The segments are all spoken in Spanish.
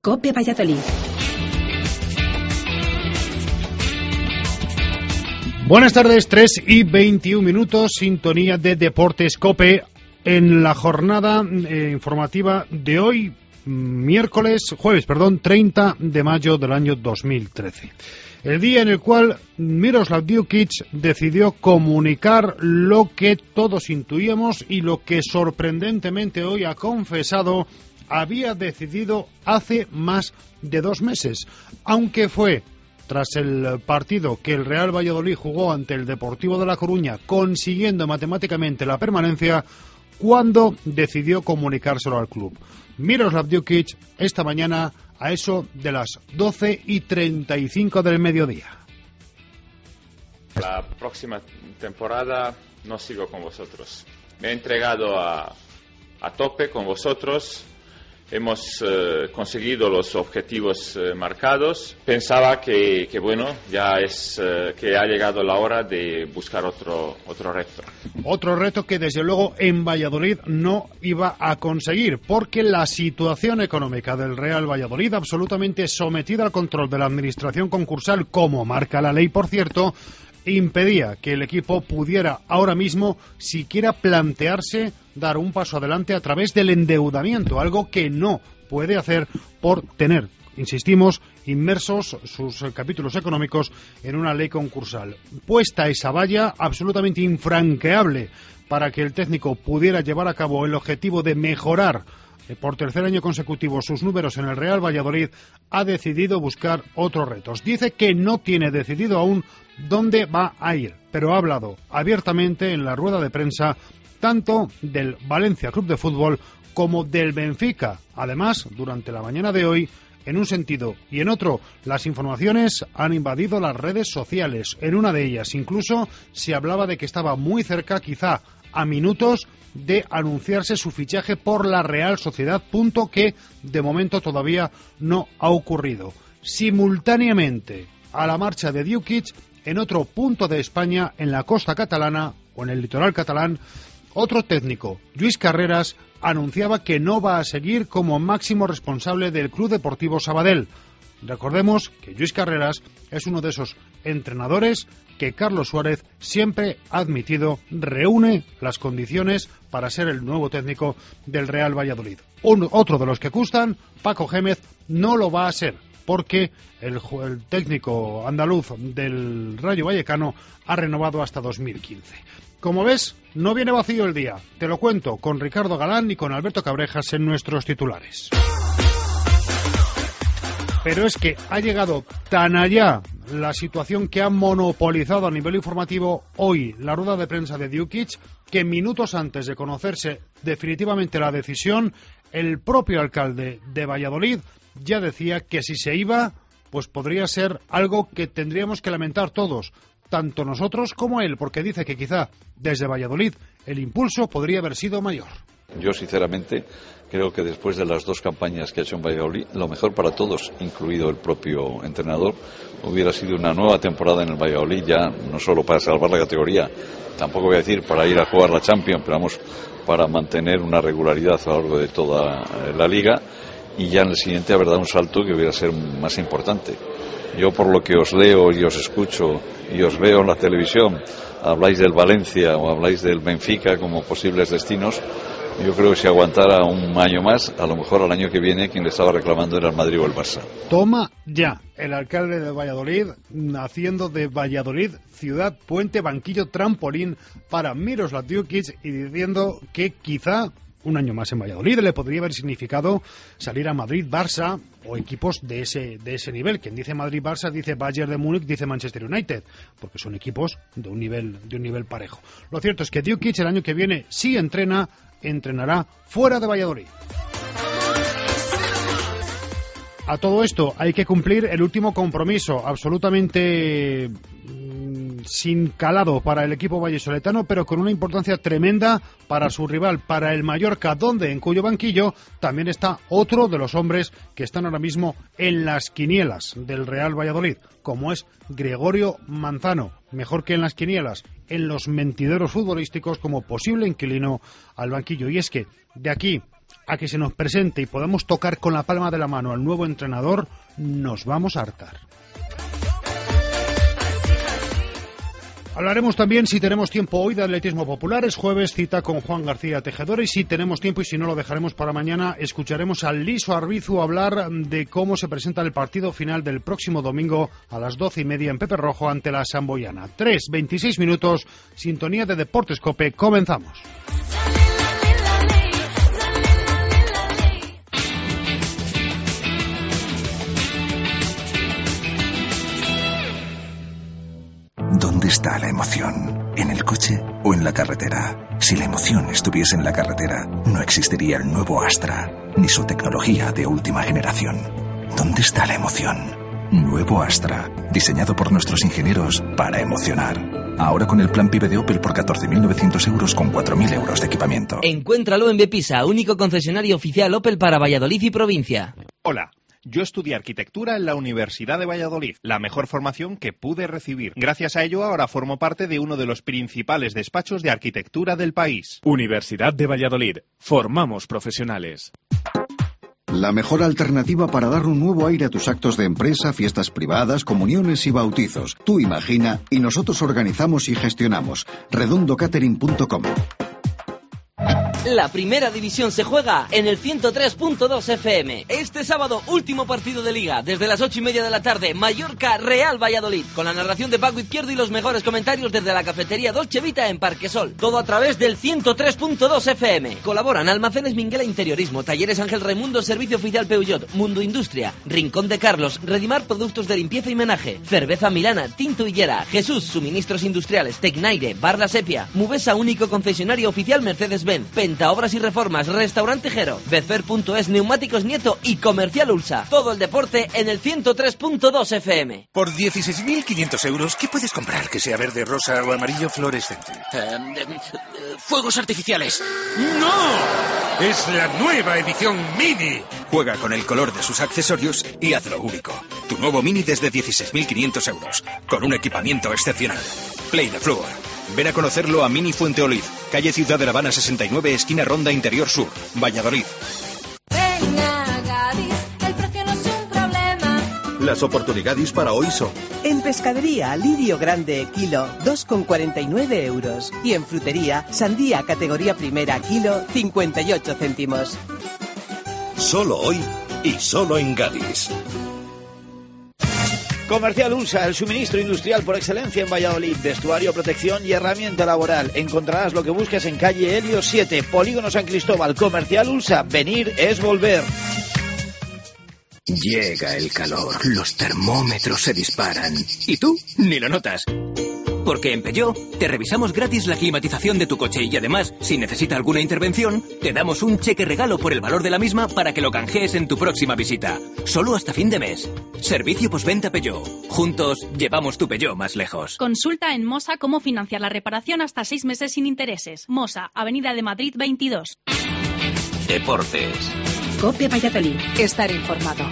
COPE Valladolid. Buenas tardes, 3:21, sintonía de Deportes COPE en la jornada informativa de hoy, jueves, 30 de mayo del año 2013. El día en el cual Miroslav Djukic decidió comunicar lo que todos intuíamos y lo que sorprendentemente hoy ha confesado había decidido hace más de 2 meses, aunque fue tras el partido que el Real Valladolid jugó ante el Deportivo de La Coruña, consiguiendo matemáticamente la permanencia, cuando decidió comunicárselo al club. Miroslav Djukic esta mañana a eso de las 12:35 del mediodía. La próxima temporada no sigo con vosotros. Me he entregado a tope con vosotros. Hemos conseguido los objetivos marcados. Pensaba que bueno, ya es que ha llegado la hora de buscar otro reto. Otro reto que desde luego en Valladolid no iba a conseguir, porque la situación económica del Real Valladolid, absolutamente sometida al control de la administración concursal, como marca la ley, por cierto, impedía que el equipo pudiera ahora mismo siquiera plantearse dar un paso adelante a través del endeudamiento, algo que no puede hacer por tener, insistimos, inmersos sus capítulos económicos en una ley concursal. Puesta esa valla absolutamente infranqueable para que el técnico pudiera llevar a cabo el objetivo de mejorar por tercer año consecutivo sus números en el Real Valladolid, ha decidido buscar otros retos. Dice que no tiene decidido aún dónde va a ir, pero ha hablado abiertamente en la rueda de prensa tanto del Valencia Club de Fútbol como del Benfica. Además, durante la mañana de hoy, en un sentido y en otro, las informaciones han invadido las redes sociales. En una de ellas incluso se hablaba de que estaba muy cerca, quizá a minutos, de anunciarse su fichaje por la Real Sociedad, punto que de momento todavía no ha ocurrido. Simultáneamente a la marcha de Djukic, en otro punto de España, en la costa catalana o en el litoral catalán, otro técnico, Lluís Carreras, anunciaba que no va a seguir como máximo responsable del Club Deportivo Sabadell. Recordemos que Lluís Carreras es uno de esos entrenadores que Carlos Suárez siempre ha admitido reúne las condiciones para ser el nuevo técnico del Real Valladolid. Otro de los que gustan, Paco Gémez, no lo va a ser, porque el técnico andaluz del Rayo Vallecano ha renovado hasta 2015. Como ves, no viene vacío el día. Te lo cuento con Ricardo Galán y con Alberto Cabrejas en nuestros titulares. Pero es que ha llegado tan allá la situación que ha monopolizado a nivel informativo hoy la rueda de prensa de Djukic, que minutos antes de conocerse definitivamente la decisión, el propio alcalde de Valladolid ya decía que si se iba, pues podría ser algo que tendríamos que lamentar todos, tanto nosotros como él, porque dice que quizá desde Valladolid el impulso podría haber sido mayor. Yo sinceramente creo que después de las 2 campañas que ha hecho en Valladolid, lo mejor para todos, incluido el propio entrenador, hubiera sido una nueva temporada en el Valladolid, ya no solo para salvar la categoría, tampoco voy a decir para ir a jugar la Champions, pero vamos, para mantener una regularidad a lo largo de toda la liga, y ya en el siguiente haber dado un salto que hubiera sido más importante. Yo, por lo que os leo y os escucho y os veo en la televisión, habláis del Valencia o habláis del Benfica como posibles destinos. Yo creo que si aguantara un año más, a lo mejor al año que viene quien le estaba reclamando era el Madrid o el Barça. Toma ya el alcalde de Valladolid haciendo de Valladolid ciudad, puente, banquillo, trampolín para Miroslav Djukic y diciendo que quizá un año más en Valladolid le podría haber significado salir a Madrid, Barça o equipos de ese nivel. Quien dice Madrid-Barça dice Bayern de Múnich, dice Manchester United, porque son equipos de un nivel parejo. Lo cierto es que Djukic el año que viene sí entrenará fuera de Valladolid. A todo esto hay que cumplir el último compromiso, absolutamente sin calado para el equipo vallisoletano, pero con una importancia tremenda para su rival, para el Mallorca, donde en cuyo banquillo también está otro de los hombres que están ahora mismo en las quinielas del Real Valladolid, como es Gregorio Manzano, mejor que en las quinielas, en los mentideros futbolísticos como posible inquilino al banquillo. Y es que de aquí a que se nos presente y podamos tocar con la palma de la mano al nuevo entrenador, nos vamos a hartar. Hablaremos también, si tenemos tiempo hoy, de atletismo popular. Es jueves, cita con Juan García Tejedor, y si tenemos tiempo, y si no lo dejaremos para mañana, escucharemos a Liso Arbizu hablar de cómo se presenta el partido final del próximo domingo a las 12:30 en Pepe Rojo ante la Samboyana. 3:26 minutos, sintonía de Deportes COPE, comenzamos. ¿Dónde está la emoción? ¿En el coche o en la carretera? Si la emoción estuviese en la carretera, no existiría el nuevo Astra, ni su tecnología de última generación. ¿Dónde está la emoción? Nuevo Astra, diseñado por nuestros ingenieros para emocionar. Ahora con el plan PIB de Opel por 14.900 euros con 4.000 euros de equipamiento. Encuéntralo en Bepisa, único concesionario oficial Opel para Valladolid y provincia. Hola. Yo estudié arquitectura en la Universidad de Valladolid, la mejor formación que pude recibir. Gracias a ello, ahora formo parte de uno de los principales despachos de arquitectura del país. Universidad de Valladolid. Formamos profesionales. La mejor alternativa para dar un nuevo aire a tus actos de empresa, fiestas privadas, comuniones y bautizos. Tú imagina y nosotros organizamos y gestionamos. redondocatering.com. La primera división se juega en el 103.2 FM. Este sábado, último partido de Liga, desde las 8:30 de la tarde, Mallorca-Real Valladolid, con la narración de Paco Izquierdo y los mejores comentarios desde la cafetería Dolce Vita en Parquesol. Todo a través del 103.2 FM. Colaboran Almacenes Minguela Interiorismo, Talleres Ángel Raimundo, Servicio Oficial Peugeot, Mundo Industria, Rincón de Carlos, Redimar Productos de Limpieza y Menaje, Cerveza Milana, Tinto Higuera, Jesús Suministros Industriales, Tecnaire, Bar La Sepia, Mubesa, único concesionario oficial Mercedes-Benz, Obras y Reformas, Restaurante Jero, Becer.es, Neumáticos Nieto y Comercial Ulsa. Todo el deporte en el 103.2 FM. Por 16.500 euros, ¿qué puedes comprar que sea verde, rosa o amarillo fluorescente? Fuegos artificiales. ¡No! Es la nueva edición Mini. Juega con el color de sus accesorios y hazlo único. Tu nuevo Mini desde 16.500 euros, con un equipamiento excepcional. Play the Floor. Ven a conocerlo a Mini Fuenteolid, calle Ciudad de La Habana 69, esquina Ronda Interior Sur, Valladolid. Venga, Gadis, el precio no es un problema. Las oportunidades para hoy son: en pescadería, lirio grande, kilo, 2,49 euros. Y en frutería, sandía categoría primera, kilo, 58 céntimos. Solo hoy y solo en Gadis. Comercial Ulsa, el suministro industrial por excelencia en Valladolid. Vestuario, protección y herramienta laboral. Encontrarás lo que buscas en calle Helios 7, Polígono San Cristóbal. Comercial Ulsa, venir es volver. Llega el calor, los termómetros se disparan. ¿Y tú? Ni lo notas. Porque en Peugeot te revisamos gratis la climatización de tu coche y además, si necesita alguna intervención, te damos un cheque regalo por el valor de la misma para que lo canjees en tu próxima visita. Solo hasta fin de mes. Servicio postventa Peugeot. Juntos llevamos tu Peugeot más lejos. Consulta en Mosa cómo financiar la reparación hasta 6 meses sin intereses. Mosa, Avenida de Madrid 22. Deportes. COPE Valladolid. Estar informado.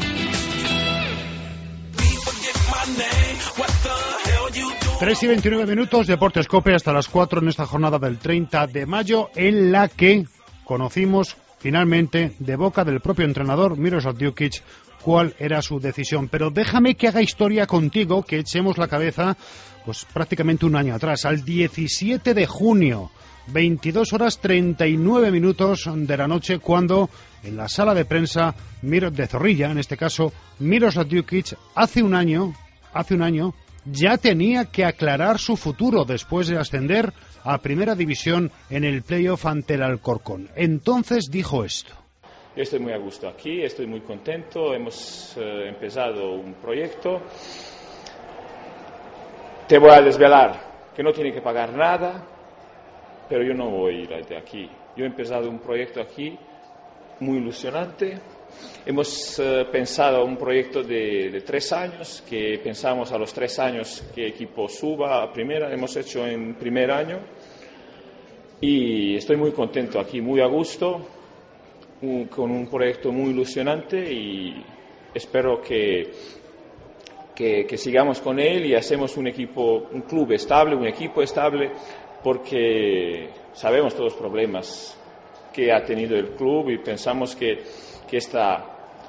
3:29 minutos, Deportes COPE hasta las 4 en esta jornada del 30 de mayo, en la que conocimos finalmente de boca del propio entrenador Miroslav Djukic cuál era su decisión. Pero déjame que haga historia contigo, que echemos la cabeza pues prácticamente un año atrás, al 17 de junio, 22 horas 39 minutos de la noche, cuando en la sala de prensa de Zorrilla, en este caso, Miroslav Djukic hace un año ya tenía que aclarar su futuro después de ascender a Primera División en el playoff ante el Alcorcón. Entonces dijo esto: yo estoy muy a gusto aquí, estoy muy contento, hemos empezado un proyecto. Te voy a desvelar que no tiene que pagar nada, pero yo no voy a ir de aquí. Yo he empezado un proyecto aquí muy ilusionante. Hemos pensado un proyecto de 3 años, que pensamos a los 3 años que el equipo suba a primera. Hemos hecho en primer año y estoy muy contento aquí, muy a gusto, con un proyecto muy ilusionante, y espero que sigamos con él y hacemos un club estable, un equipo estable, porque sabemos todos los problemas que ha tenido el club y pensamos que esta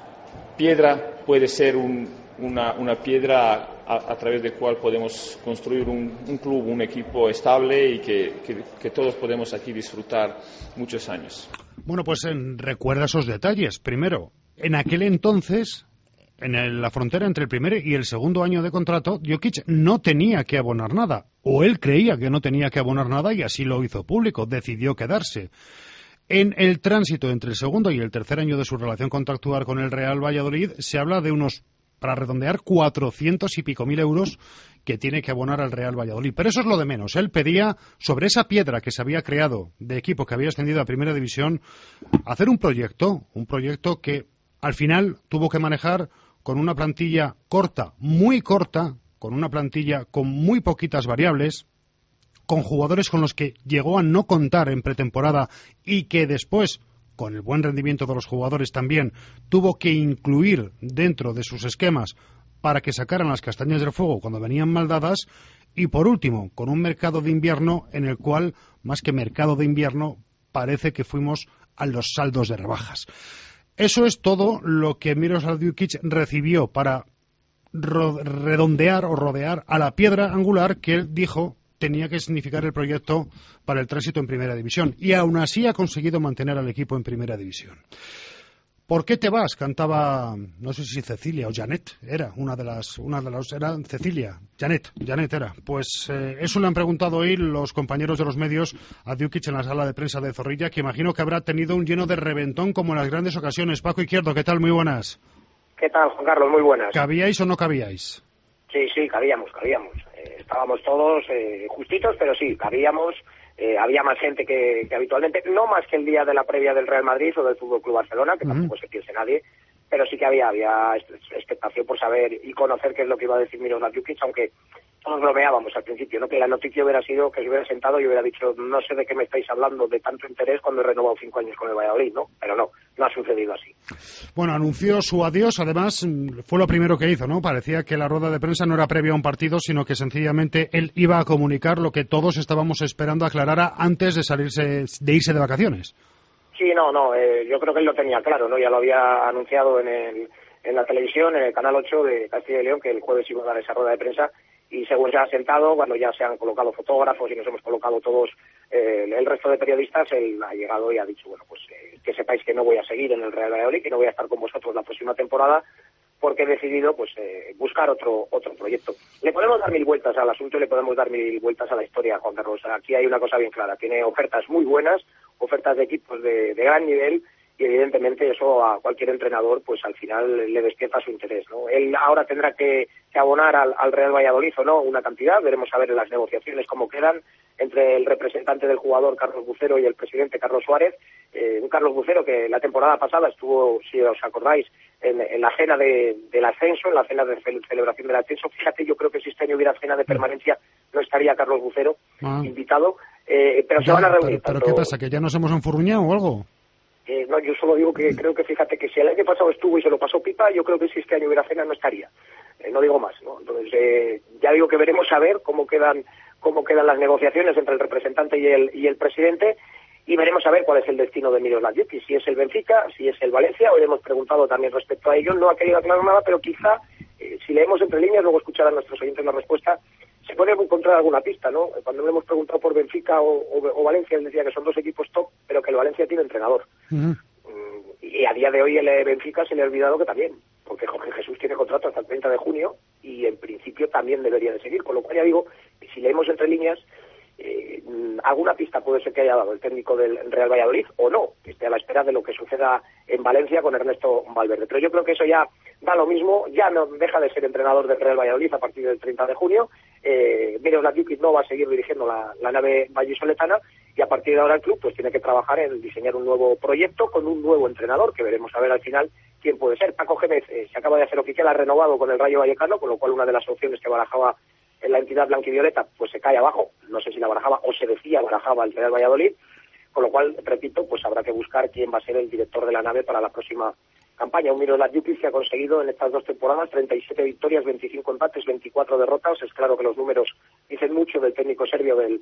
piedra puede ser una piedra a través de la cual podemos construir un club, un equipo estable y que todos podemos aquí disfrutar muchos años. Bueno, pues recuerda esos detalles. Primero, en aquel entonces, en la frontera entre el primer y el segundo año de contrato, Jokic no tenía que abonar nada, o él creía que no tenía que abonar nada y así lo hizo público, decidió quedarse. En el tránsito entre el segundo y el tercer año de su relación contractual con el Real Valladolid se habla de unos, para redondear, 400 y pico mil euros que tiene que abonar al Real Valladolid. Pero eso es lo de menos. Él pedía, sobre esa piedra que se había creado de equipo que había ascendido a Primera División, hacer un proyecto que al final tuvo que manejar con una plantilla corta, muy corta, con una plantilla con muy poquitas variables, con jugadores con los que llegó a no contar en pretemporada y que después, con el buen rendimiento de los jugadores también, tuvo que incluir dentro de sus esquemas para que sacaran las castañas del fuego cuando venían mal dadas. Y por último, con un mercado de invierno en el cual, más que mercado de invierno, parece que fuimos a los saldos de rebajas. Eso es todo lo que Miroslav Djukic recibió para redondear o rodear a la piedra angular que él dijo tenía que significar el proyecto para el tránsito en Primera División. Y aún así ha conseguido mantener al equipo en Primera División. ¿Por qué te vas? Cantaba, no sé si Cecilia o Janet, era una de las era Cecilia, Janet era. Pues eso le han preguntado hoy los compañeros de los medios a Djukic en la sala de prensa de Zorrilla, que imagino que habrá tenido un lleno de reventón como en las grandes ocasiones. Paco Izquierdo, ¿qué tal? Muy buenas. ¿Qué tal, Juan Carlos? Muy buenas. ¿Cabíais o no cabíais? Sí, cabíamos. Estábamos todos justitos, pero sí, cabíamos. Había más gente que habitualmente, no más que el día de la previa del Real Madrid o del Fútbol Club Barcelona, que tampoco se piense nadie, pero sí que había expectación por saber y conocer qué es lo que iba a decir Miroslav Djukic, aunque todos bromeábamos al principio, ¿no? Que la noticia hubiera sido que se hubiera sentado y hubiera dicho, no sé de qué me estáis hablando de tanto interés cuando he renovado 5 años con el Valladolid, ¿no? Pero no ha sucedido así. Bueno, anunció su adiós, además fue lo primero que hizo, ¿no? Parecía que la rueda de prensa no era previa a un partido, sino que sencillamente él iba a comunicar lo que todos estábamos esperando aclarara antes de irse de vacaciones. Sí, yo creo que él lo tenía claro, ¿no? Ya lo había anunciado en la televisión, en el Canal 8 de Castilla y León, que el jueves iba a dar esa rueda de prensa, y según se ha sentado, cuando ya se han colocado fotógrafos y nos hemos colocado todos el resto de periodistas, él ha llegado y ha dicho, bueno, pues que sepáis que no voy a seguir en el Real Valladolid, que no voy a estar con vosotros la próxima temporada, porque he decidido pues buscar otro proyecto. Le podemos dar 1000 vueltas al asunto y le podemos dar 1000 vueltas a la historia, Juan Carlos. Aquí hay una cosa bien clara, tiene ofertas muy buenas, ofertas de equipos de gran nivel, y evidentemente eso a cualquier entrenador pues al final le despierta su interés, ¿no? Él ahora tendrá que abonar al Real Valladolid o no una cantidad, veremos a ver en las negociaciones cómo quedan entre el representante del jugador Carlos Bucero y el presidente Carlos Suárez. Un Carlos Bucero que la temporada pasada estuvo, si os acordáis, en la cena del ascenso, en la cena de celebración del ascenso. Fíjate, yo creo que si este año hubiera cena de permanencia no estaría Carlos Bucero invitado, pero se van a reunir. ¿Pero qué pasa, que ya nos hemos enfurruñado o algo? No, yo solo digo que creo que, fíjate, que si el año pasado estuvo y se lo pasó pipa, yo creo que si este año hubiera cena no estaría. No digo más, ¿no? Entonces, ya digo que veremos a ver cómo quedan las negociaciones entre el representante y el presidente, y veremos a ver cuál es el destino de Miroslav Djukic, si es el Benfica, si es el Valencia. Hoy hemos preguntado también respecto a ello, no ha querido aclarar nada, pero quizá, si leemos entre líneas, luego escucharán nuestros oyentes la respuesta, se puede encontrar alguna pista, ¿no? Cuando le hemos preguntado por Benfica o Valencia, él decía que son dos equipos top, pero que el Valencia tiene entrenador. Y a día de hoy el Benfica se le ha olvidado que también, porque Jorge Jesús tiene contrato hasta el 30 de junio y en principio también debería de seguir, con lo cual ya digo, si leemos entre líneas, alguna pista puede ser que haya dado el técnico del Real Valladolid o no, que esté a la espera de lo que suceda en Valencia con Ernesto Valverde. Pero yo creo que eso ya da lo mismo, ya no deja de ser entrenador del Real Valladolid a partir del 30 de junio. Miroslav Djukic no va a seguir dirigiendo la nave vallisoletana, y a partir de ahora el club pues tiene que trabajar en diseñar un nuevo proyecto con un nuevo entrenador, que veremos a ver al final quién puede ser. Paco Gémez se acaba de hacer oficial, ha renovado con el Rayo Vallecano, con lo cual una de las opciones que barajaba en la entidad blanquivioleta pues se cae abajo, no sé si la barajaba o se decía barajaba el Real Valladolid, con lo cual, repito, pues habrá que buscar quién va a ser el director de la nave para la próxima campaña. Un Miroslav Djukic que ha conseguido en estas 2 temporadas 37 victorias, 25 empates, 24 derrotas. Es claro que los números dicen mucho del técnico serbio del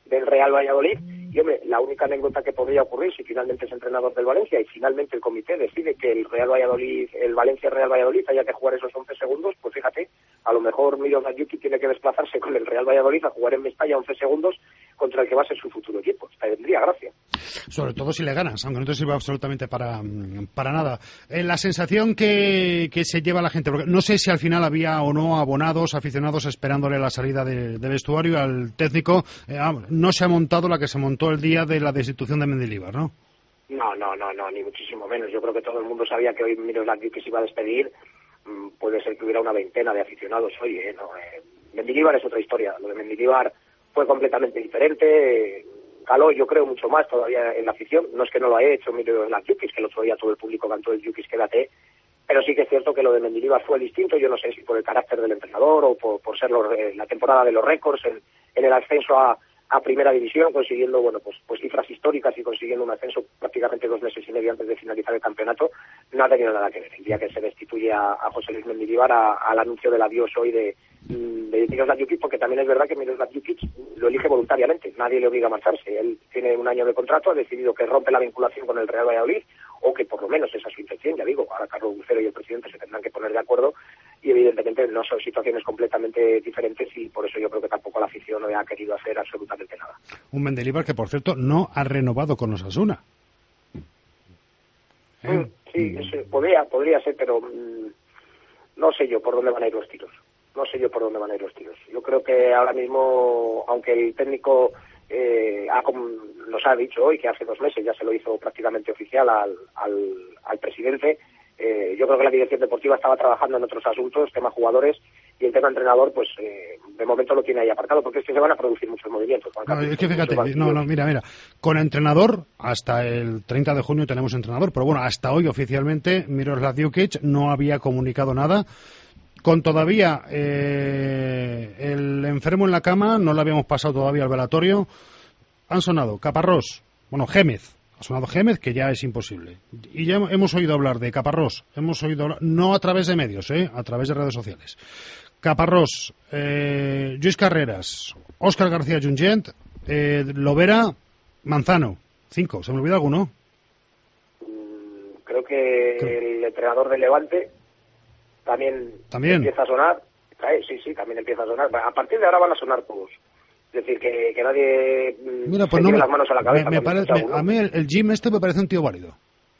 del Real Valladolid. Y, hombre, la única anécdota que podría ocurrir si finalmente es entrenador del Valencia y finalmente el comité decide que el Valencia-Real Valladolid haya que jugar esos 11 segundos, pues fíjate, a lo mejor Miroslav Jukic tiene que desplazarse con el Real Valladolid a jugar en Mestalla 11 segundos contra el que va a ser su futuro equipo. Tendría gracia. Sobre todo si le ganas, aunque no te sirva absolutamente para nada. La sensación que se lleva la gente, porque no sé si al final había o no abonados, aficionados esperándole la salida de vestuario al técnico, no se ha montado la que se montó el día de la destitución de Mendilibar, ¿no? No, ni muchísimo menos. Yo creo que todo el mundo sabía que hoy Miroslav Jukic se iba a despedir. Puede ser que hubiera una veintena de aficionados hoy, Mendilibar es otra historia. Lo de Mendilibar fue completamente diferente. Caló, yo creo, mucho más todavía en la afición. No es que no lo haya hecho Miroslav Jukic, que el otro día todo el público cantó el Jukic quédate, pero sí que es cierto que lo de Mendilibar fue distinto. Yo no sé si por el carácter del entrenador o por ser la temporada de los récords en el ascenso a Primera División, consiguiendo pues cifras históricas y consiguiendo un ascenso prácticamente 2 meses y medio antes de finalizar el campeonato. No ha tenido nada que ver. El día que se destituye a José Luis Mendilibar al anuncio del adiós hoy de Miroslav Jukic, porque también es verdad que Miroslav Jukic lo elige voluntariamente, nadie le obliga a marcharse. Él tiene un año de contrato, ha decidido que rompe la vinculación con el Real Valladolid, o que por lo menos esa es su intención. Ya digo, ahora Carlos Bucero y el presidente se tendrán que poner de acuerdo, y evidentemente no son situaciones completamente diferentes, y por eso yo creo que tampoco la afición no ha querido hacer absolutamente nada. Un Mendilibar que, por cierto, no ha renovado con Osasuna. Sí, podría ser, pero no sé yo por dónde van a ir los tiros. Yo creo que ahora mismo, aunque el técnico nos ha dicho hoy que hace 2 meses ya se lo hizo prácticamente oficial al presidente, yo creo que la dirección deportiva estaba trabajando en otros asuntos, tema jugadores, y el tema entrenador, pues de momento lo tiene ahí apartado, porque es que se van a producir muchos movimientos. Es que fíjate, mira, con entrenador, hasta el 30 de junio tenemos entrenador, pero bueno, hasta hoy oficialmente Miroslav Jukic no había comunicado nada. Con todavía el enfermo en la cama, no le habíamos pasado todavía al velatorio. Han sonado Caparrós, Gémez, ha sonado Gémez, que ya es imposible. Y ya hemos oído hablar de Caparrós, no a través de medios, a través de redes sociales. Caparrós, Lluís Carreras, Óscar García Junyent, Lovera, Manzano. 5, ¿se me olvida alguno? Creo que el entrenador del Levante también empieza a sonar. Sí, también empieza a sonar. A partir de ahora van a sonar todos. Es decir, que nadie se lleve las manos a la cabeza. A mí el Jim me parece un tío válido.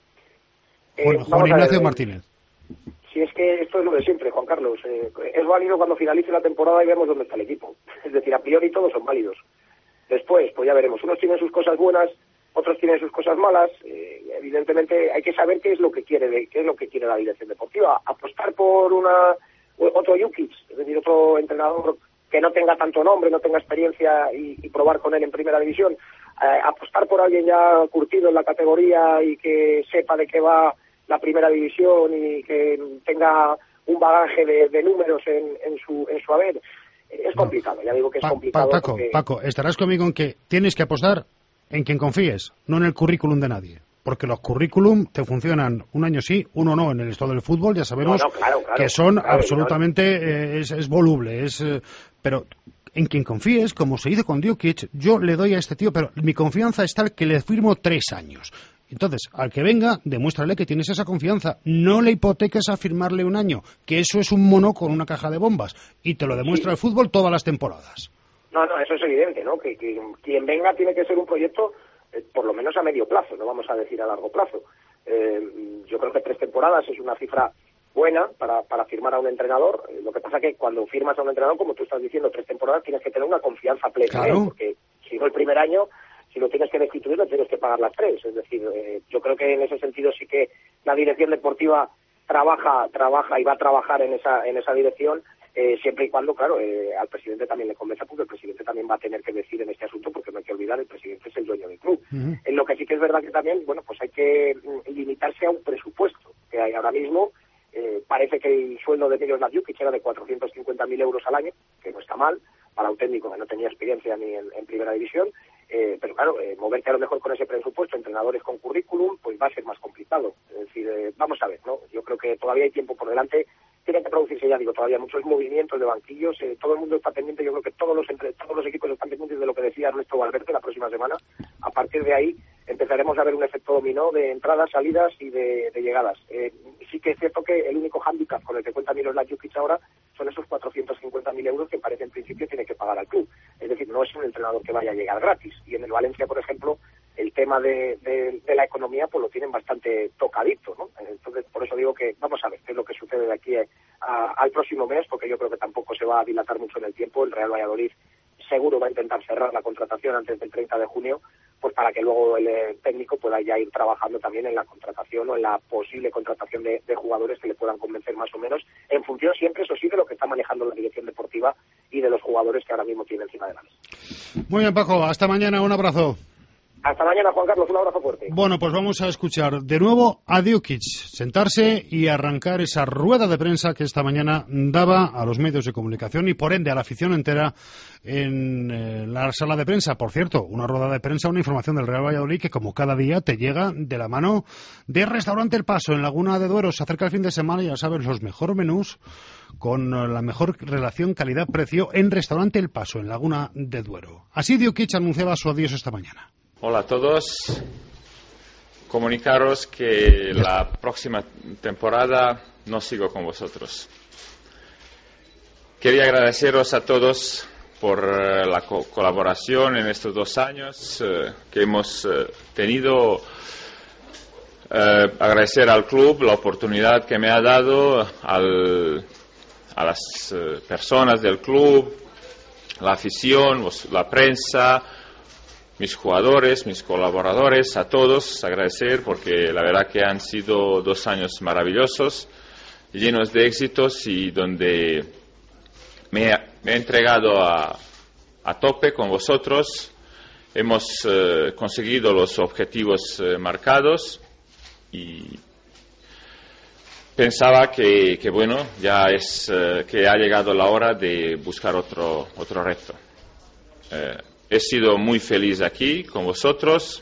Juan Ignacio Martínez. Si es que esto es lo de siempre, Juan Carlos. Es válido cuando finalice la temporada y vemos dónde está el equipo. Es decir, a priori todos son válidos. Después, pues ya veremos. Unos tienen sus cosas buenas, otros tienen sus cosas malas. Evidentemente hay que saber qué es lo que quiere la dirección deportiva. Apostar por otro Jukic, es decir, otro entrenador que no tenga tanto nombre, no tenga experiencia y probar con él en Primera División. Apostar por alguien ya curtido en la categoría y que sepa de qué va la Primera División y que tenga un bagaje de números en su haber. Es complicado, ya digo que es complicado. Paco, estarás conmigo en que tienes que apostar en quien confíes, no en el currículum de nadie. Porque los currículum te funcionan un año sí, uno no. En el estado del fútbol ya sabemos que son absolutamente... Es voluble, pero en quien confíes, como se hizo con Jukic, yo le doy a este tío, pero mi confianza es tal que le firmo 3 años. Entonces, al que venga, demuéstrale que tienes esa confianza. No le hipoteques a firmarle 1 año, que eso es un mono con una caja de bombas. Y te lo demuestra el fútbol todas las temporadas. No, eso es evidente, ¿no? Que quien venga tiene que ser un proyecto por lo menos a medio plazo, no vamos a decir a largo plazo. Yo creo que 3 temporadas es una cifra buena para firmar a un entrenador. Lo que pasa es que cuando firmas a un entrenador, como tú estás diciendo, 3 temporadas, tienes que tener una confianza plena, claro. Porque si no el primer año, si lo tienes que destituir, lo tienes que pagar las 3. Es decir, yo creo que en ese sentido sí que la dirección deportiva trabaja y va a trabajar en esa dirección, siempre y cuando, claro, al presidente también le convenza, porque el presidente también va a tener que decir en este asunto, porque no hay que olvidar, el presidente es el dueño del club. En lo que sí que es verdad que también, pues hay que limitarse a un presupuesto que hay ahora mismo. Parece que el sueldo de Miroslav Jukic era de 450.000 euros al año, que no está mal, para un técnico que no tenía experiencia ni en Primera División, pero claro, moverte a lo mejor con ese presupuesto, entrenadores con currículum, pues va a ser más complicado. Es decir, vamos a ver, ¿no? Yo creo que todavía hay tiempo por delante. tienen que producirse, ya digo, todavía muchos movimientos de banquillos, todo el mundo está pendiente, yo creo que todos los equipos están pendientes de lo que decía Ernesto Valverde la próxima semana. A partir de ahí empezaremos a ver un efecto dominó de entradas, salidas y de llegadas. Sí que es cierto que el único hándicap con el que cuenta Miroslav Jukic ahora son esos 450.000 euros que parece en principio tiene que pagar al club. Es decir, no es un entrenador que vaya a llegar gratis. Y en el Valencia, por ejemplo, el tema de la economía pues lo tienen bastante tocadito, ¿no? Entonces, por eso digo que vamos a ver qué es lo que sucede de aquí al próximo mes, porque yo creo que tampoco se va a dilatar mucho en el tiempo. El Real Valladolid seguro va a intentar cerrar la contratación antes del 30 de junio, pues para que luego el técnico pueda ya ir trabajando también en la contratación o en la posible contratación de jugadores que le puedan convencer más o menos, en función siempre, eso sí, de lo que está manejando la dirección deportiva y de los jugadores que ahora mismo tiene encima de la mesa. Muy bien, Paco, hasta mañana, un abrazo. Hasta mañana, Juan Carlos, un abrazo fuerte. Bueno, pues vamos a escuchar de nuevo a Jukic, sentarse y arrancar esa rueda de prensa que esta mañana daba a los medios de comunicación y por ende a la afición entera en la sala de prensa. Por cierto, una rueda de prensa, una información del Real Valladolid que como cada día te llega de la mano de Restaurante El Paso en Laguna de Duero. Se acerca el fin de semana y ya sabes, los mejores menús con la mejor relación calidad-precio en Restaurante El Paso en Laguna de Duero. Así Jukic anunciaba su adiós esta mañana. Hola a todos. Comunicaros que la próxima temporada no sigo con vosotros. Quería agradeceros a todos por la colaboración en estos 2 años que hemos tenido. Agradecer al club la oportunidad que me ha dado, a las personas del club, la afición, la prensa, mis jugadores, mis colaboradores, a todos agradecer porque la verdad que han sido 2 años maravillosos, llenos de éxitos y donde me he entregado a tope con vosotros. Hemos conseguido los objetivos marcados y pensaba que bueno, ya es que ha llegado la hora de buscar otro reto. He sido muy feliz aquí con vosotros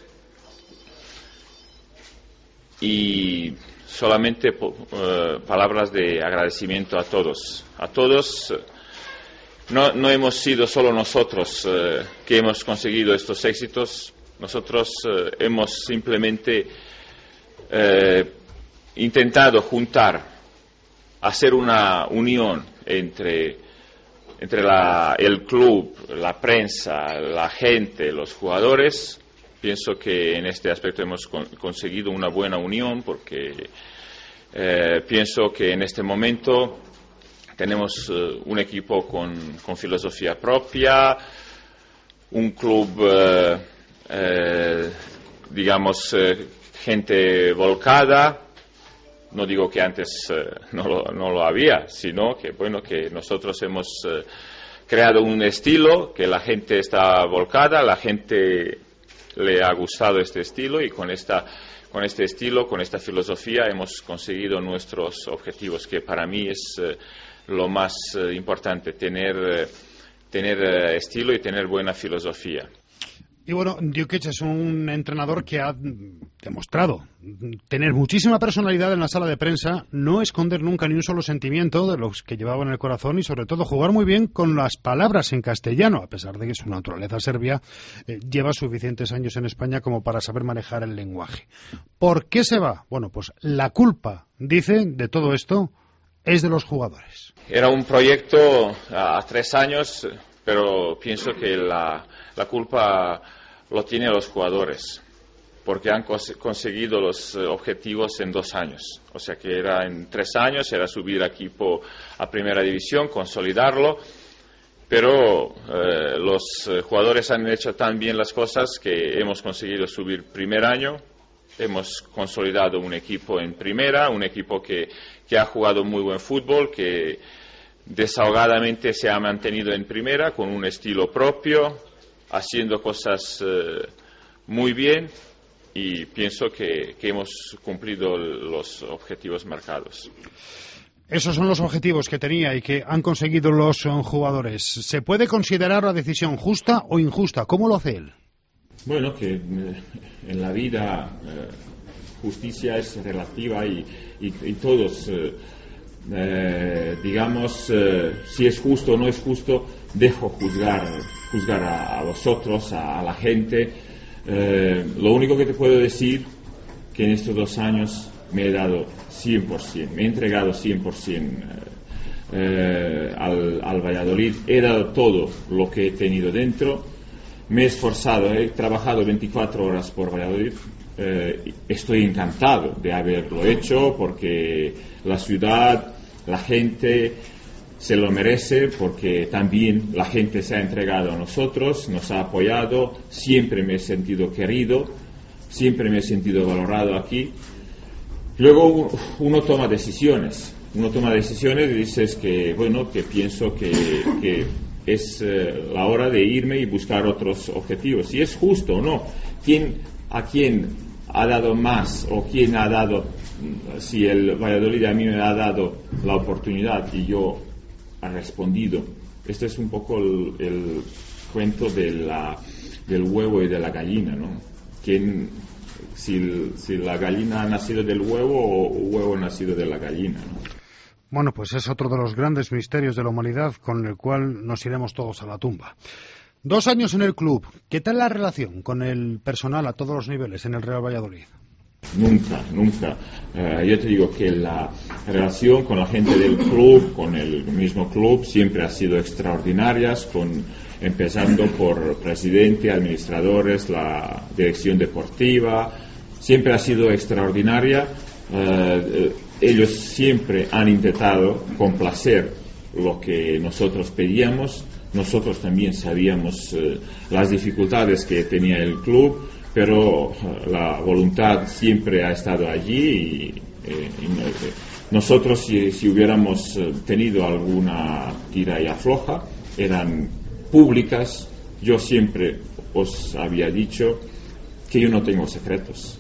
y solamente palabras de agradecimiento a todos. A todos, no hemos sido solo nosotros que hemos conseguido estos éxitos. Nosotros hemos simplemente intentado hacer una unión entre el club, la prensa, la gente, los jugadores. Pienso que en este aspecto hemos conseguido una buena unión porque pienso que en este momento tenemos un equipo con filosofía propia, un club, digamos, gente volcada. No digo que antes no lo había, sino que bueno, que nosotros hemos creado un estilo, que la gente está volcada, la gente le ha gustado este estilo y con este estilo, con esta filosofía hemos conseguido nuestros objetivos, que para mí es lo más importante, tener estilo y tener buena filosofía. Y bueno, Jukic es un entrenador que ha demostrado tener muchísima personalidad en la sala de prensa, no esconder nunca ni un solo sentimiento de los que llevaba en el corazón y sobre todo jugar muy bien con las palabras en castellano, a pesar de que su naturaleza serbia lleva suficientes años en España como para saber manejar el lenguaje. ¿Por qué se va? Bueno, pues la culpa, dice, de todo esto es de los jugadores. Era un proyecto a 3 años, pero pienso que la culpa lo tienen los jugadores, porque han conseguido los objetivos en 2 años. O sea que era en 3 años, era subir equipo a primera división, consolidarlo, pero los jugadores han hecho tan bien las cosas que hemos conseguido subir primer año, hemos consolidado un equipo en primera, un equipo que ha jugado muy buen fútbol, que desahogadamente se ha mantenido en primera con un estilo propio, haciendo cosas muy bien, y pienso que hemos cumplido los objetivos marcados. Esos son los objetivos que tenía y que han conseguido los jugadores. ¿Se puede considerar la decisión justa o injusta? ¿Cómo lo hace él? Bueno, que en la vida justicia es relativa y todos digamos, si es justo o no es justo, dejo juzgar a vosotros, a la gente. Lo único que te puedo decir que en estos 2 años me he dado 100%, me he entregado 100% al Valladolid, he dado todo lo que he tenido dentro, me he esforzado, he trabajado 24 horas por Valladolid. Estoy encantado de haberlo hecho porque la ciudad, la gente se lo merece, porque también la gente se ha entregado a nosotros, nos ha apoyado, siempre me he sentido querido, siempre me he sentido valorado aquí. Luego uno toma decisiones y dices que, bueno, que pienso que es la hora de irme y buscar otros objetivos. Si es justo o no, a quién ha dado más o quién ha dado, si el Valladolid a mí me ha dado la oportunidad y yo he respondido. Este es un poco el cuento del huevo y de la gallina, ¿no? Si la gallina ha nacido del huevo o el huevo ha nacido de la gallina, ¿no? Bueno, pues es otro de los grandes misterios de la humanidad con el cual nos iremos todos a la tumba. 2 años en el club. ¿Qué tal la relación con el personal a todos los niveles en el Real Valladolid? Nunca. Yo te digo que la relación con la gente del club, con el mismo club, siempre ha sido extraordinaria, empezando por presidente, administradores, la dirección deportiva, siempre ha sido extraordinaria. Ellos siempre han intentado complacer lo que nosotros pedíamos. Nosotros también sabíamos las dificultades que tenía el club, pero la voluntad siempre ha estado allí y nosotros si hubiéramos tenido alguna tira y afloja, eran públicas. Yo siempre os había dicho que yo no tengo secretos.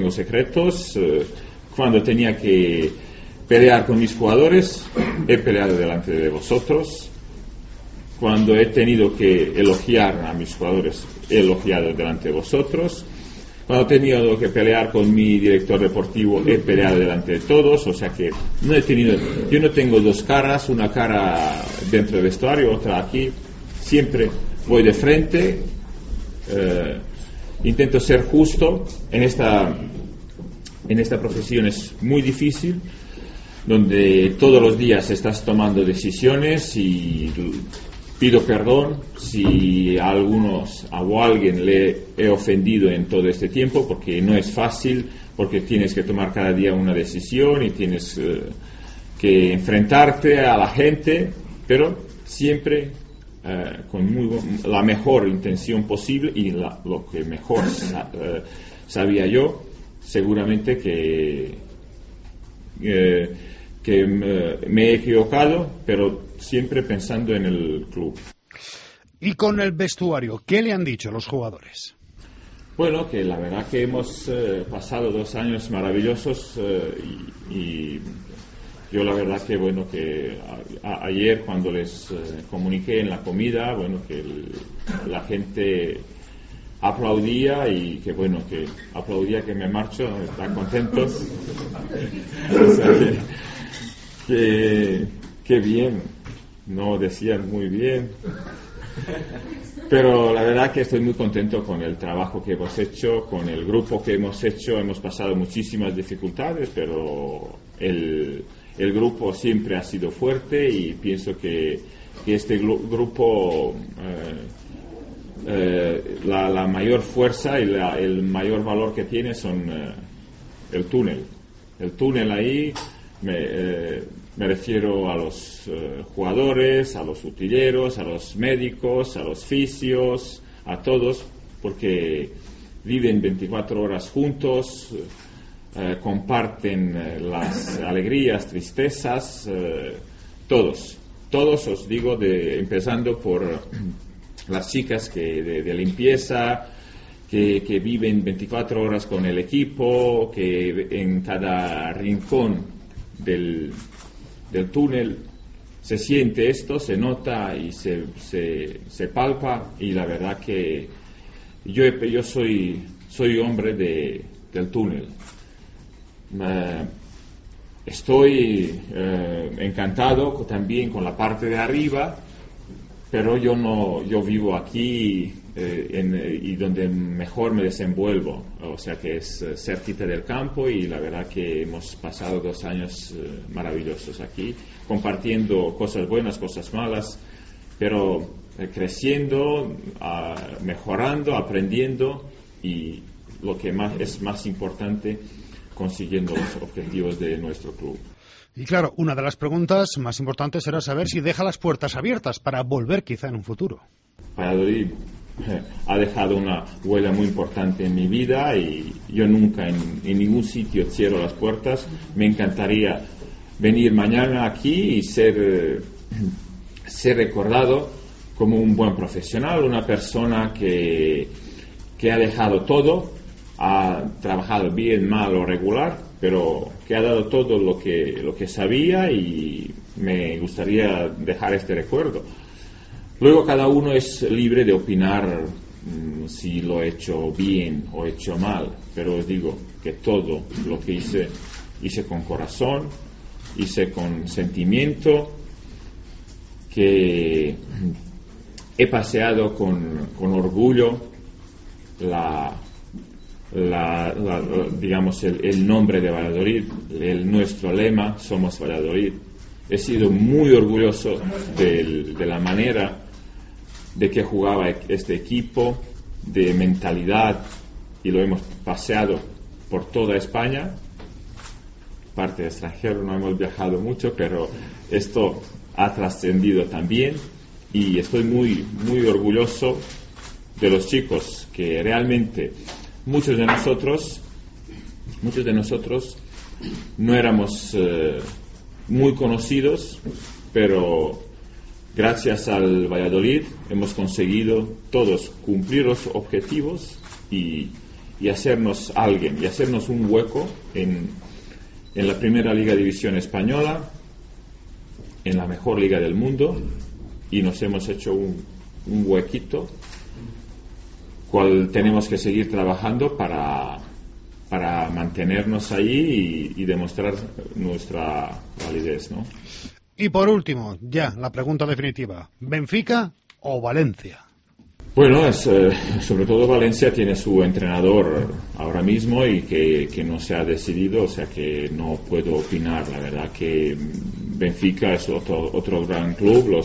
Cuando tenía que pelear con mis jugadores, he peleado delante de vosotros. Cuando he tenido que elogiar a mis jugadores, he elogiado delante de vosotros. Cuando he tenido que pelear con mi director deportivo, he peleado delante de todos. O sea que yo no tengo 2 caras, una cara dentro del vestuario, otra aquí. Siempre voy de frente. Intento ser justo. En esta profesión es muy difícil, donde todos los días estás tomando decisiones y pido perdón si a alguien le he ofendido en todo este tiempo, porque no es fácil, porque tienes que tomar cada día una decisión y tienes que enfrentarte a la gente, pero siempre con la mejor intención posible y lo que mejor sabía yo. Seguramente que me he equivocado, pero siempre pensando en el club. ¿Y con el vestuario? ¿Qué le han dicho los jugadores? Bueno, que la verdad que hemos pasado 2 años maravillosos y yo la verdad que bueno que ayer cuando les comuniqué en la comida, bueno que la gente aplaudía y que bueno que aplaudía que me marcho, están contentos. O sea, que bien, no decían muy bien, pero la verdad que estoy muy contento con el trabajo que hemos hecho, con el grupo que hemos hecho. Hemos pasado muchísimas dificultades, pero el grupo siempre ha sido fuerte y pienso que este grupo la mayor fuerza y el mayor valor que tiene son el túnel ahí. Me refiero a los jugadores, a los utileros, a los médicos, a los fisios, a todos, porque viven 24 horas juntos, comparten las alegrías, tristezas, todos os digo, empezando por las chicas de limpieza, que viven 24 horas con el equipo, que en cada rincón del túnel se siente esto, se nota y se palpa, y la verdad que yo soy hombre del túnel. Estoy encantado también con la parte de arriba, pero yo vivo aquí y donde mejor me desenvuelvo, o sea que es cerquita del campo, y la verdad que hemos pasado 2 años maravillosos aquí, compartiendo cosas buenas, cosas malas, pero creciendo, mejorando, aprendiendo, y lo que es más importante, consiguiendo los objetivos de nuestro club. Y claro, una de las preguntas más importantes será saber si deja las puertas abiertas para volver quizá en un futuro. Valladolid ha dejado una huella muy importante en mi vida, y yo nunca en ningún sitio cierro las puertas. Me encantaría venir mañana aquí y ser recordado como un buen profesional, una persona que ha dejado todo, ha trabajado bien, mal o regular, pero que ha dado todo lo que sabía, y me gustaría dejar este recuerdo. Luego cada uno es libre de opinar si lo he hecho bien o he hecho mal, pero os digo que todo lo que hice con corazón, hice con sentimiento, que he paseado con orgullo digamos el nombre de Valladolid, nuestro lema, Somos Valladolid. He sido muy orgulloso de la manera de que jugaba este equipo, de mentalidad, y lo hemos paseado por toda España, parte de extranjero, no hemos viajado mucho, pero esto ha trascendido también, y estoy muy, muy orgulloso de los chicos, que realmente muchos de nosotros no éramos muy conocidos, pero gracias al Valladolid hemos conseguido todos cumplir los objetivos y hacernos alguien, y hacernos un hueco en la primera Liga División Española, en la mejor liga del mundo, y nos hemos hecho un huequito cual tenemos que seguir trabajando para mantenernos ahí y demostrar nuestra validez, ¿no? Y por último, ya la pregunta definitiva: ¿Benfica o Valencia? Bueno, sobre todo Valencia tiene su entrenador ahora mismo, y que no se ha decidido, o sea que no puedo opinar. La verdad que Benfica es otro gran club.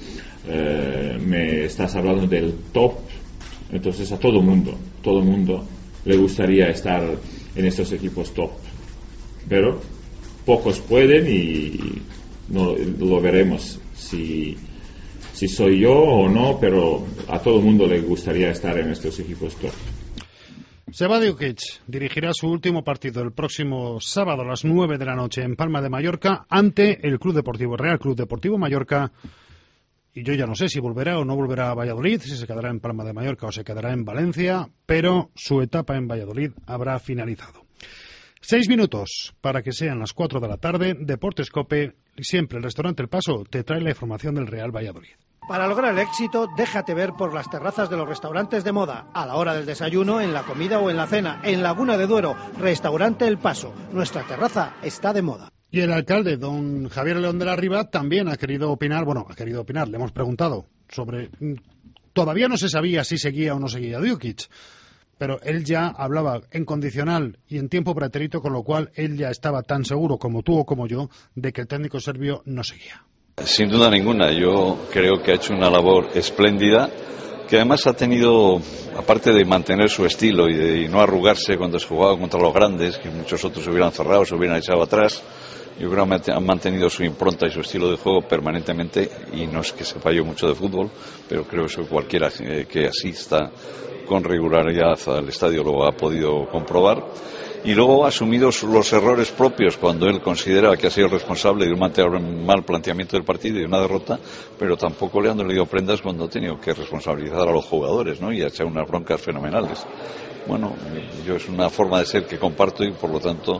Me estás hablando del top. Entonces a todo mundo le gustaría estar en estos equipos top, pero pocos pueden, y no lo veremos si soy yo o no, pero a todo mundo le gustaría estar en estos equipos top. Seba Diukic dirigirá su último partido el próximo sábado a las 9 de la noche en Palma de Mallorca ante el Real Club Deportivo Mallorca. Y yo ya no sé si volverá o no volverá a Valladolid, si se quedará en Palma de Mallorca o se quedará en Valencia, pero su etapa en Valladolid habrá finalizado. 6 minutos para que sean las 4 de la tarde. Deportes COPE, siempre el restaurante El Paso te trae la información del Real Valladolid. Para lograr el éxito, déjate ver por las terrazas de los restaurantes de moda, a la hora del desayuno, en la comida o en la cena, en Laguna de Duero, Restaurante El Paso. Nuestra terraza está de moda. Y el alcalde, don Javier León de la Riva, también ha querido opinar, le hemos preguntado sobre... Todavía no se sabía si seguía o no seguía Diukic, pero él ya hablaba en condicional y en tiempo pretérito, con lo cual él ya estaba tan seguro como tú o como yo de que el técnico serbio no seguía. Sin duda ninguna, yo creo que ha hecho una labor espléndida, que además ha tenido, aparte de mantener su estilo y no arrugarse cuando se jugaba contra los grandes, que muchos otros se hubieran cerrado, se hubieran echado atrás, yo creo que han mantenido su impronta y su estilo de juego permanentemente, y no es que sepa yo mucho de fútbol, pero creo que cualquiera que asista con regularidad al estadio lo ha podido comprobar. Y luego ha asumido los errores propios cuando él considera que ha sido responsable de un mal planteamiento del partido y de una derrota, pero tampoco le han dolido prendas cuando ha tenido que responsabilizar a los jugadores, ¿no? Y ha echado unas broncas fenomenales. Bueno, yo es una forma de ser que comparto, y por lo tanto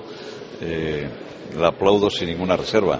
la aplaudo sin ninguna reserva.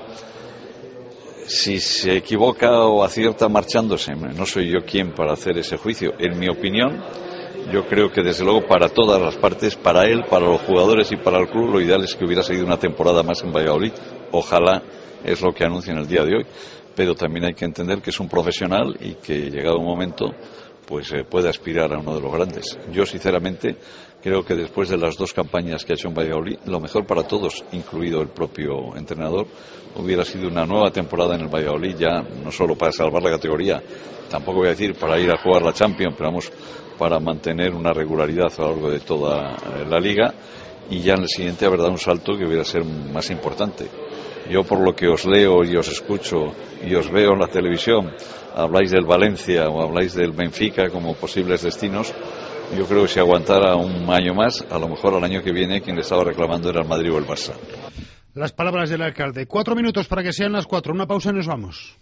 Si se equivoca o acierta marchándose, no soy yo quien para hacer ese juicio. En mi opinión, Yo creo que desde luego para todas las partes, para él, para los jugadores y para el club, lo ideal es que hubiera seguido una temporada más en Valladolid. Ojalá, es lo que anuncian el día de hoy, pero también hay que entender que es un profesional y que llegado un momento pues puede aspirar a uno de los grandes. Yo sinceramente creo que después de las dos campañas que ha hecho en Valladolid, lo mejor para todos, incluido el propio entrenador, hubiera sido una nueva temporada en el Valladolid, ya no solo para salvar la categoría, tampoco voy a decir para ir a jugar la Champions, pero vamos, para mantener una regularidad a lo largo de toda la liga, y ya en el siguiente haber dado un salto que hubiera ser más importante. Yo, por lo que os leo y os escucho y os veo en la televisión, habláis del Valencia o habláis del Benfica como posibles destinos. Yo creo que si aguantara un año más, a lo mejor al año que viene quien le estaba reclamando era el Madrid o el Barça. Las palabras del alcalde. 4 minutos para que sean las 4. Una pausa y nos vamos.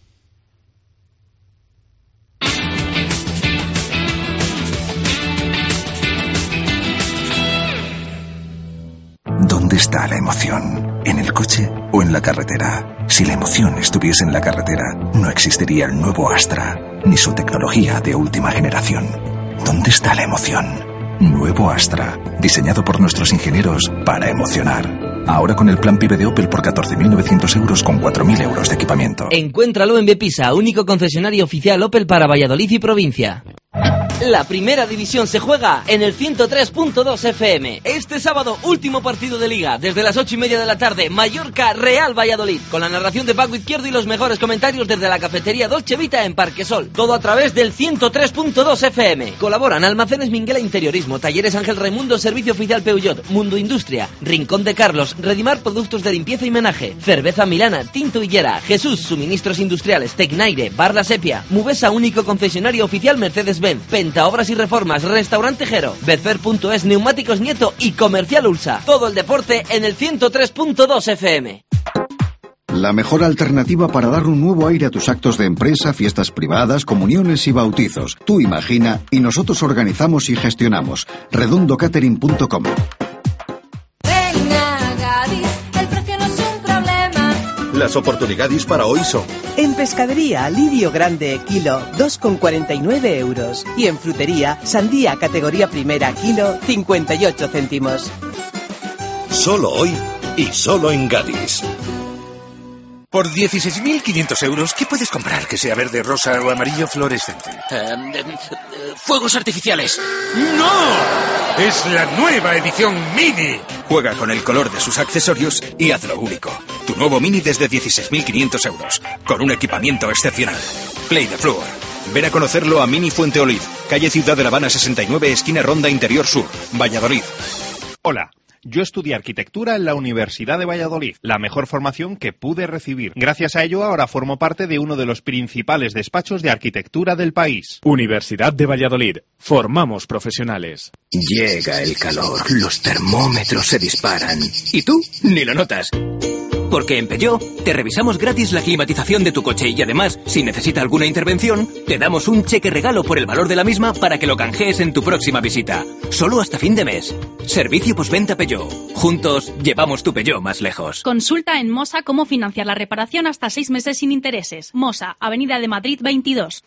¿Dónde está la emoción? ¿En el coche o en la carretera? Si la emoción estuviese en la carretera, no existiría el nuevo Astra, ni su tecnología de última generación. ¿Dónde está la emoción? Nuevo Astra, diseñado por nuestros ingenieros para emocionar. Ahora con el plan PIB de Opel por 14.900 euros con 4.000 euros de equipamiento. Encuéntralo en Bepisa, único concesionario oficial Opel para Valladolid y provincia. La primera división se juega en el 103.2 FM. Este sábado, último partido de Liga. Desde las 8:30 de la tarde, Mallorca, Real Valladolid. Con la narración de Paco Izquierdo y los mejores comentarios desde la cafetería Dolce Vita en Parquesol. Todo a través del 103.2 FM. Colaboran Almacenes Minguela Interiorismo, Talleres Ángel Raimundo, Servicio Oficial Peugeot, Mundo Industria, Rincón de Carlos, Redimar Productos de Limpieza y Menaje, Cerveza Milana, Tinto Higuera, Jesús Suministros Industriales, Tecnaire, Bar La Sepia, Mubesa, único concesionario oficial Mercedes-Benz, Penta Obras y Reformas, Restaurante Jero, Betfair.es, Neumáticos Nieto y Comercial Ulsa. Todo el deporte en el 103.2 FM. La mejor alternativa para dar un nuevo aire a tus actos de empresa, fiestas privadas, comuniones y bautizos. Tú imagina y nosotros organizamos y gestionamos. redondocatering.com. Las oportunidades para hoy son: en pescadería, lirio grande, kilo, 2,49 euros. Y en frutería, sandía categoría primera, kilo, 58 céntimos. Solo hoy y solo en Gadis. Por 16.500 euros, ¿qué puedes comprar que sea verde, rosa o amarillo fluorescente? Fuegos artificiales. ¡No! Es la nueva edición Mini. Juega con el color de sus accesorios y hazlo único. Tu nuevo Mini desde 16.500 euros, con un equipamiento excepcional. Play the Floor. Ven a conocerlo a Mini Fuente Oliv, calle Ciudad de La Habana 69, esquina Ronda Interior Sur, Valladolid. Hola. Yo estudié arquitectura en la Universidad de Valladolid, la mejor formación que pude recibir. Gracias a ello, ahora formo parte de uno de los principales despachos de arquitectura del país. Universidad de Valladolid. Formamos profesionales. Llega el calor, los termómetros se disparan. ¿Y tú? Ni lo notas. Porque en Peugeot te revisamos gratis la climatización de tu coche y además, si necesita alguna intervención, te damos un cheque regalo por el valor de la misma para que lo canjees en tu próxima visita. Solo hasta fin de mes. Servicio postventa Peugeot. Juntos llevamos tu Peugeot más lejos. Consulta en Mosa cómo financiar la reparación hasta 6 meses sin intereses. Mosa, Avenida de Madrid 22.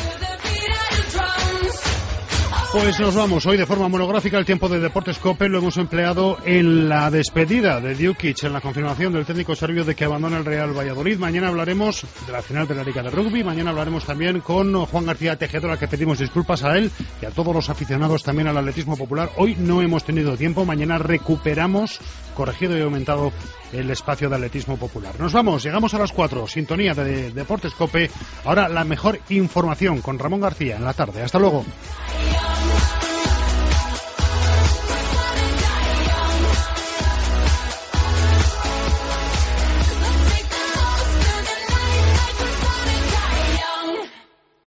Pues nos vamos hoy de forma monográfica. El tiempo de Deportes COPE lo hemos empleado en la despedida de Djukic, en la confirmación del técnico serbio de que abandona el Real Valladolid. Mañana hablaremos de la final de la Liga de Rugby. Mañana hablaremos también con Juan García Tejedor, al que pedimos disculpas a él y a todos los aficionados también al atletismo popular. Hoy no hemos tenido tiempo. Mañana recuperamos, corregido y aumentado, el espacio de atletismo popular. Nos vamos, llegamos a las 4. Sintonía de Deportes COPE. Ahora la mejor información con Ramón García en la tarde. Hasta luego.